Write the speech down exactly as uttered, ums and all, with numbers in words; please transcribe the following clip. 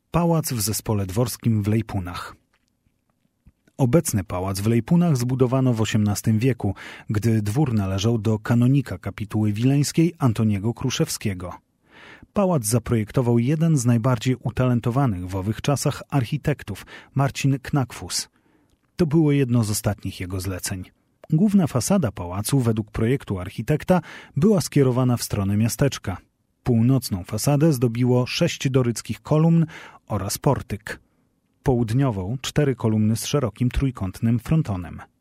Pałac w zespole dworskim w Lejpunach. Obecny pałac w Lejpunach zbudowano w osiemnastym wieku, gdy dwór należał do kanonika kapituły wileńskiej Antoniego Kruszewskiego. Pałac zaprojektował jeden z najbardziej utalentowanych w owych czasach architektów, Marcin Knackfus. To było jedno z ostatnich jego zleceń. Główna fasada pałacu, według projektu architekta, była skierowana w stronę miasteczka. Północną fasadę zdobiło sześć doryckich kolumn oraz portyk. Południową cztery kolumny z szerokim trójkątnym frontonem.